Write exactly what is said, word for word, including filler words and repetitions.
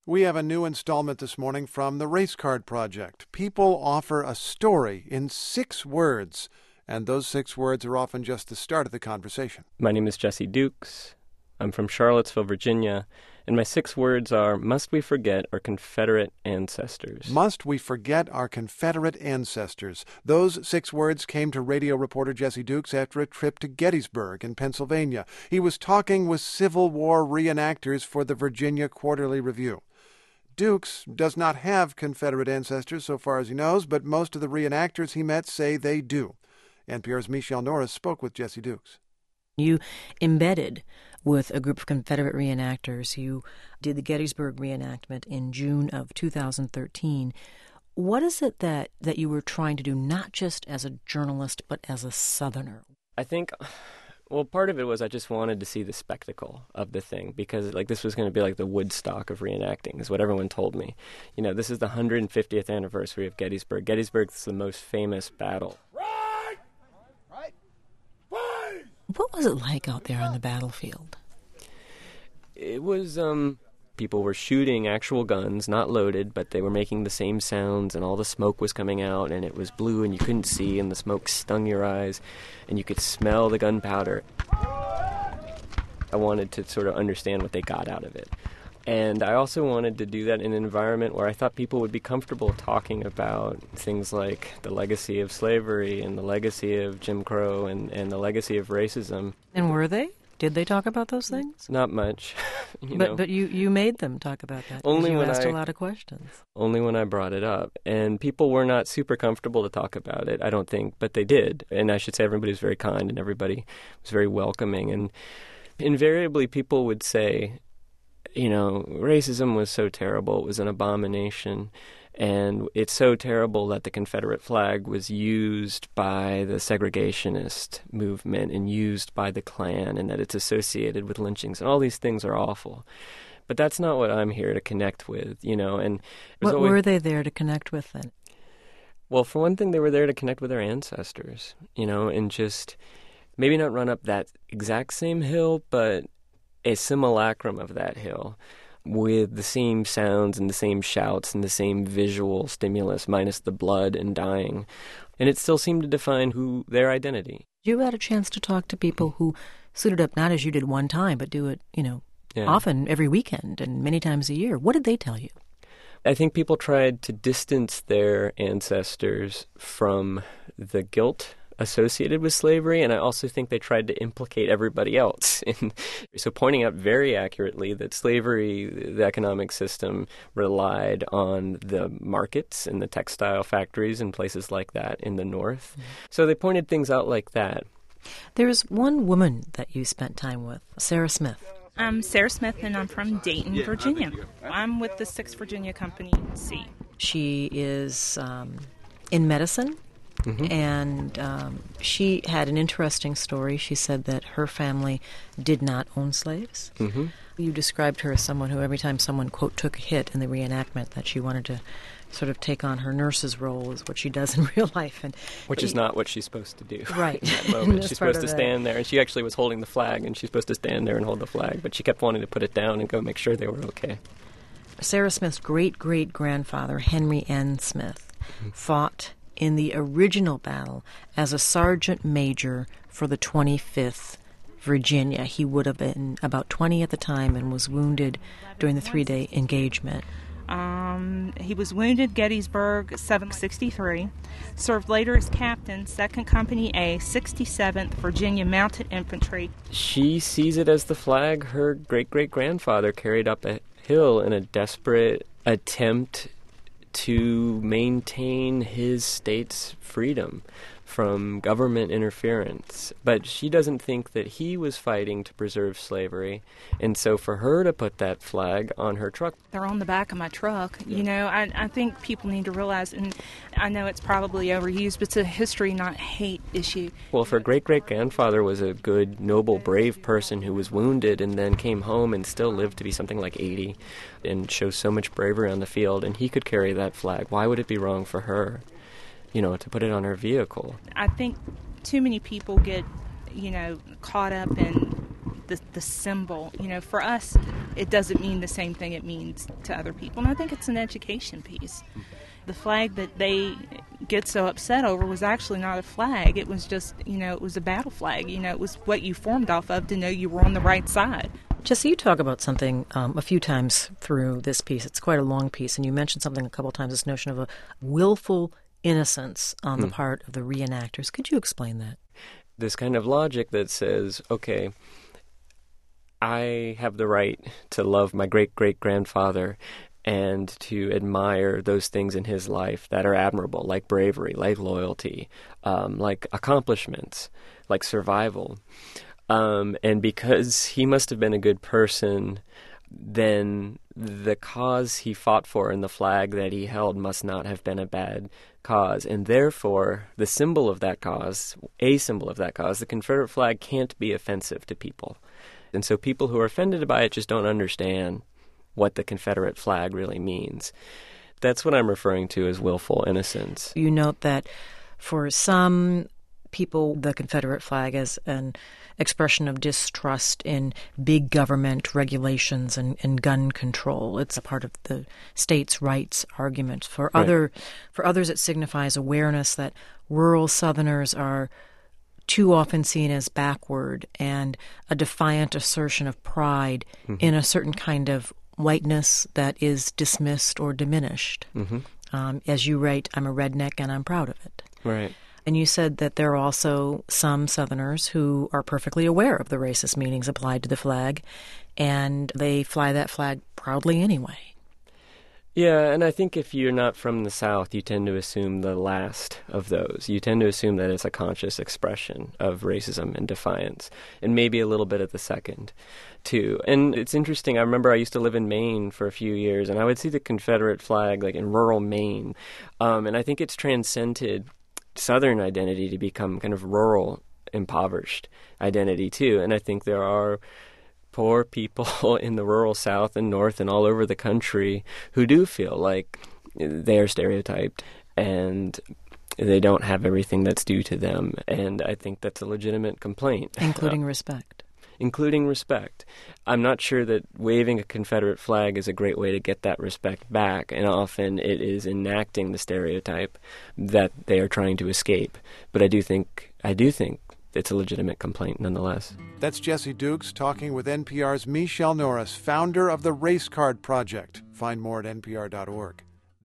We have a new installment this morning from the Race Card Project. People offer a story in six words, and those six words are often just the start of the conversation. My name is Jesse Dukes. I'm from Charlottesville, Virginia, and my six words are, must we forget our Confederate ancestors? Must we forget our Confederate ancestors? Those six words came to radio reporter Jesse Dukes after a trip to Gettysburg in Pennsylvania. He was talking with Civil War reenactors for the Virginia Quarterly Review. Dukes does not have Confederate ancestors so far as he knows, but most of the reenactors he met say they do. N P R's Michelle Norris spoke with Jesse Dukes. You embedded with a group of Confederate reenactors. You did the Gettysburg reenactment in June of two thousand thirteen. What is it that, that you were trying to do, not just as a journalist, but as a Southerner? I think... Well, part of it was I just wanted to see the spectacle of the thing because, like, this was going to be like the Woodstock of reenacting, is what everyone told me. You know, this is the one hundred fiftieth anniversary of Gettysburg. Gettysburg is the most famous battle. Right! Right! Right! What was it like out there on the battlefield? It was, um... people were shooting actual guns, not loaded, but they were making the same sounds, and all the smoke was coming out, and it was blue, and you couldn't see, and the smoke stung your eyes, and you could smell the gunpowder. I wanted to sort of understand what they got out of it. And I also wanted to do that in an environment where I thought people would be comfortable talking about things like the legacy of slavery and the legacy of Jim Crow and, and the legacy of racism. And were they? Did they talk about those things? Not much. you but know. but you, you made them talk about that. Only you when asked I, a lot of questions. Only when I brought it up. And people were not super comfortable to talk about it, I don't think, but they did. And I should say everybody was very kind and everybody was very welcoming. And invariably people would say, you know, racism was so terrible, it was an abomination. And it's so terrible that the Confederate flag was used by the segregationist movement and used by the Klan, and that it's associated with lynchings. And all these things are awful. But that's not what I'm here to connect with, you know. And what always... were they there to connect with then? Well, for one thing, they were there to connect with their ancestors, you know, and just maybe not run up that exact same hill, but a simulacrum of that hill, with the same sounds and the same shouts and the same visual stimulus, minus the blood and dying. And it still seemed to define who their identity. You had a chance to talk to people who suited up not as you did one time, but do it, you know, yeah. often every weekend and many times a year. What did they tell you? I think people tried to distance their ancestors from the guilt associated with slavery, and I also think they tried to implicate everybody else. And so pointing out very accurately that slavery, the economic system, relied on the markets and the textile factories and places like that in the North. Mm-hmm. So they pointed things out like that. There's one woman that you spent time with, Sarah Smith. I'm Sarah Smith, and I'm from Dayton, Virginia. I'm with the sixth Virginia Company C. She is um, in medicine. Mm-hmm. And um, she had an interesting story. She said that her family did not own slaves. Mm-hmm. You described her as someone who every time someone, quote, took a hit in the reenactment, that she wanted to sort of take on her nurse's role, is what she does in real life. And Which is not what she's supposed to do. Right. In that moment. She's supposed to stand there, and she actually was holding the flag, and she's supposed to stand there and hold the flag, but she kept wanting to put it down and go make sure they were okay. Sarah Smith's great-great-grandfather, Henry N. Smith, mm-hmm. fought in the original battle as a sergeant major for the twenty-fifth Virginia. He would have been about twenty at the time and was wounded during the three-day engagement. Um, he was wounded Gettysburg, seven sixty-three. Served later as captain, second Company A, sixty-seventh Virginia Mounted Infantry. She sees it as the flag her great-great-grandfather carried up a hill in a desperate attempt to maintain his state's freedom from government interference. But she doesn't think that he was fighting to preserve slavery, and so for her to put that flag on her truck... They're on the back of my truck. Yeah. You know, I, I think people need to realize, and I know it's probably overused, but it's a history, not hate issue. Well, if her great-great-grandfather was a good, noble, brave person who was wounded and then came home and still lived to be something like eighty and shows so much bravery on the field, and he could carry that flag, why would it be wrong for her, you know, to put it on her vehicle? I think too many people get, you know, caught up in the, the symbol. You know, for us, it doesn't mean the same thing it means to other people. And I think it's an education piece. The flag that they get so upset over was actually not a flag. It was just, you know, it was a battle flag. You know, it was what you formed off of to know you were on the right side. Jesse, you talk about something um, a few times through this piece. It's quite a long piece, and you mentioned something a couple of times, this notion of a willful innocence on the hmm. part of the reenactors. Could you explain that? This kind of logic that says, okay, I have the right to love my great-great-grandfather and to admire those things in his life that are admirable, like bravery, like loyalty, um, like accomplishments, like survival. Um, and because he must have been a good person, then the cause he fought for and the flag that he held must not have been a bad cause. And therefore, the symbol of that cause, a symbol of that cause, the Confederate flag can't be offensive to people. And so people who are offended by it just don't understand what the Confederate flag really means. That's what I'm referring to as willful innocence. You note that for some people, the Confederate flag is an expression of distrust in big government regulations and, and gun control. It's a part of the states' rights argument. For right. other, for others, it signifies awareness that rural Southerners are too often seen as backward and a defiant assertion of pride mm-hmm. in a certain kind of whiteness that is dismissed or diminished. Mm-hmm. Um, as you write, I'm a redneck and I'm proud of it. Right. And you said that there are also some Southerners who are perfectly aware of the racist meanings applied to the flag, and they fly that flag proudly anyway. Yeah, and I think if you're not from the South, you tend to assume the last of those. You tend to assume that it's a conscious expression of racism and defiance, and maybe a little bit of the second, too. And it's interesting, I remember I used to live in Maine for a few years, and I would see the Confederate flag like in rural Maine, um, and I think it's transcended Southern identity to become kind of rural, impoverished identity, too. And I think there are poor people in the rural South and North and all over the country who do feel like they're stereotyped and they don't have everything that's due to them. And I think that's a legitimate complaint. Including respect. Including respect. I'm not sure that waving a Confederate flag is a great way to get that respect back, and often it is enacting the stereotype that they are trying to escape. But I do think, I do think it's a legitimate complaint nonetheless. That's Jesse Dukes talking with N P R's Michelle Norris, founder of the Race Card Project. Find more at N P R dot org.